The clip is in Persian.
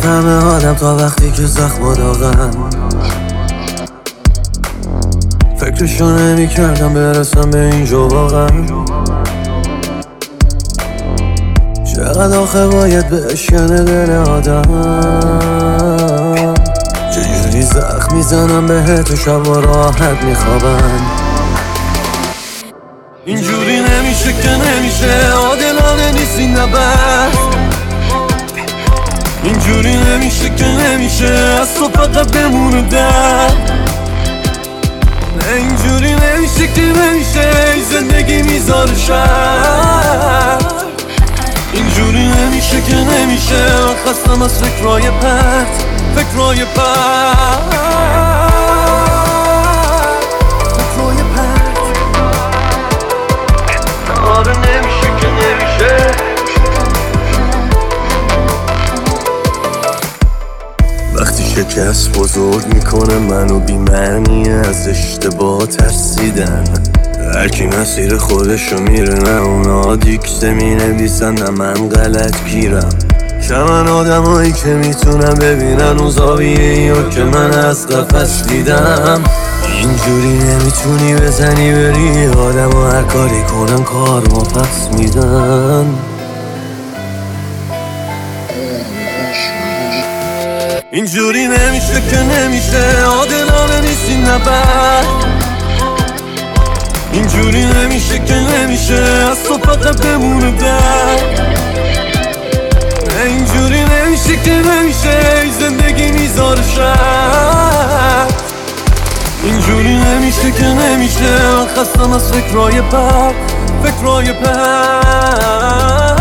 نمیفهمه آدم تا وقتی که زخم داغن. فکرشو نمی کردم برسم به اینجا واقعا. چقدر آخه باید بشکنه دل آدم. چجوری زخم میزنم بهت و شب و راحت میخوابن. اینجوری نمیشه که نمیشه، عادلانه نیست این نبرد. اینجوری نمیشه که نمیشه، از تو فقط بمونه درد. نه اینجوری نمیشه که نمیشه، زندگی میذاره شر. اینجوری نمیشه که نمیشه، خستم از فکرهای پرت، فکرهای پرت، فکرهای پرت. آره نمیشه که نمیشه. وقتی شکست بزرگ میکنه منو بی‌معنی از اشتباه ترسیدن. هرکی مسیر خودشو میره، نه اونا دیکته مینویسن نه من غلط گیرم. من آدمایی که میتونم ببینن اون زاویه‌ایو که من از قفس دیدم. اینجوری نمیتونی بزنی بری آدمو هر کاری کنن کارمو پس میدن. اینجوری نمیشه که نمیشه، عادلانه نیست این نبرد. اینجوری نمیشه که نمیشه، از تو فقط بمونه درد. نه اینجوری نمیشه که نمیشه، زندگی میذاره شر. اینجوری نمیشه که نمیشه، خستم از فکرهای پرت، فکرهای پرت.